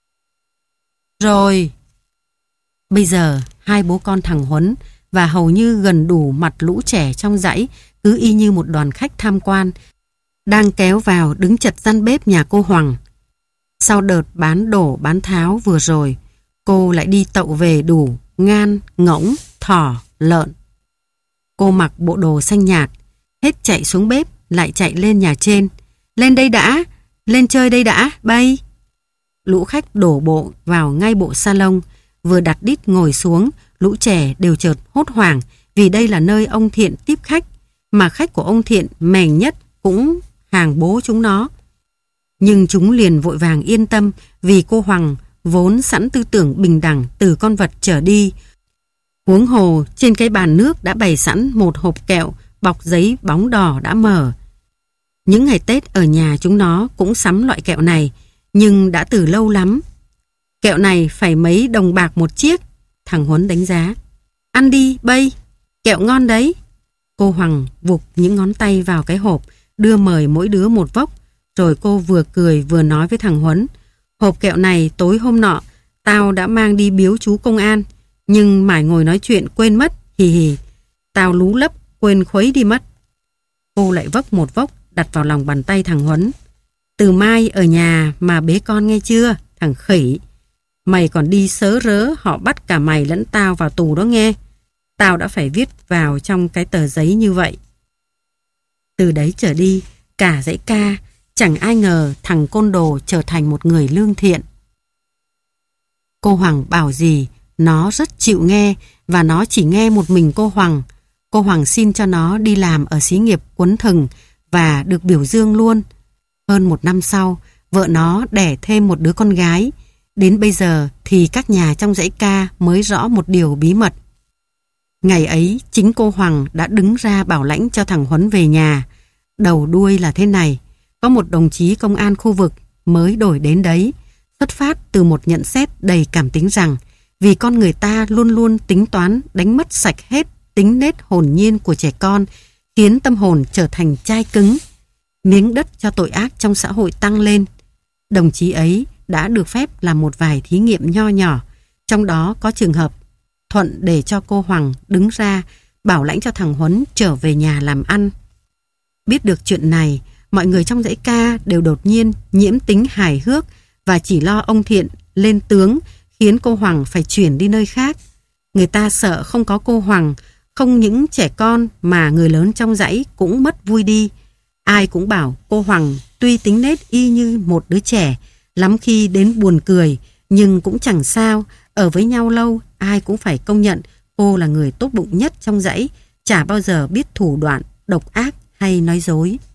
Rồi. Bây giờ, hai bố con thằng Huấn và hầu như gần đủ mặt lũ trẻ trong dãy cứ y như một đoàn khách tham quan, đang kéo vào đứng chật gian bếp nhà cô Hoàng. Sau đợt bán đổ bán tháo vừa rồi, cô lại đi tậu về đủ ngan, ngỗng, thỏ, lợn. Cô mặc bộ đồ xanh nhạt, hết chạy xuống bếp, lại chạy lên nhà trên. Lên đây đã, lên chơi đây đã, bay. Lũ khách đổ bộ vào ngay bộ salon, vừa đặt đít ngồi xuống, lũ trẻ đều chợt hốt hoảng vì đây là nơi ông Thiện tiếp khách, mà khách của ông Thiện mèng nhất cũng hàng bố chúng nó. Nhưng chúng liền vội vàng yên tâm vì cô Hoàng vốn sẵn tư tưởng bình đẳng từ con vật trở đi. Huống hồ trên cái bàn nước đã bày sẵn một hộp kẹo bọc giấy bóng đỏ đã mở. Những ngày Tết ở nhà chúng nó cũng sắm loại kẹo này, nhưng đã từ lâu lắm. Kẹo này phải mấy đồng bạc một chiếc, thằng Huấn đánh giá. Ăn đi, bay, kẹo ngon đấy. Cô Hoàng vụt những ngón tay vào cái hộp, đưa mời mỗi đứa một vốc, rồi cô vừa cười vừa nói với thằng Huấn: hộp kẹo này tối hôm nọ tao đã mang đi biếu chú công an, nhưng mải ngồi nói chuyện quên mất, hì hì. Tao lú lấp quên khuấy đi mất. Cô lại vốc một vốc đặt vào lòng bàn tay thằng Huấn. Từ mai ở nhà mà bế con nghe chưa, thằng khỉ. Mày còn đi sớ rớ, họ bắt cả mày lẫn tao vào tù đó nghe. Tao đã phải viết vào trong cái tờ giấy như vậy. Từ đấy trở đi, cả dãy ca, chẳng ai ngờ thằng côn đồ trở thành một người lương thiện. Cô Hoàng bảo gì, nó rất chịu nghe, và nó chỉ nghe một mình cô Hoàng. Cô Hoàng xin cho nó đi làm ở xí nghiệp quấn thừng và được biểu dương luôn. Hơn 1 năm sau, vợ nó đẻ thêm một đứa con gái. Đến bây giờ thì các nhà trong dãy ca mới rõ một điều bí mật. Ngày ấy, chính cô Hoàng đã đứng ra bảo lãnh cho thằng Huấn về nhà. Đầu đuôi là thế này: có một đồng chí công an khu vực mới đổi đến đấy, xuất phát từ một nhận xét đầy cảm tính rằng vì con người ta luôn luôn tính toán đánh mất sạch hết tính nết hồn nhiên của trẻ con, khiến tâm hồn trở thành chai cứng. Miếng đất cho tội ác trong xã hội tăng lên. Đồng chí ấy đã được phép làm một vài thí nghiệm nho nhỏ, trong đó có trường hợp thuận để cho cô Hoàng đứng ra bảo lãnh cho thằng Huấn trở về nhà làm ăn. Biết được chuyện này, mọi người trong dãy ca đều đột nhiên nhiễm tính hài hước và chỉ lo ông Thiện lên tướng, khiến cô Hoàng phải chuyển đi nơi khác. Người ta sợ không có cô Hoàng, không những trẻ con mà người lớn trong dãy cũng mất vui đi. Ai cũng bảo cô Hoàng tuy tính nết y như một đứa trẻ, lắm khi đến buồn cười, nhưng cũng chẳng sao, ở với nhau lâu ai cũng phải công nhận cô là người tốt bụng nhất trong dãy, chả bao giờ biết thủ đoạn, độc ác hay nói dối.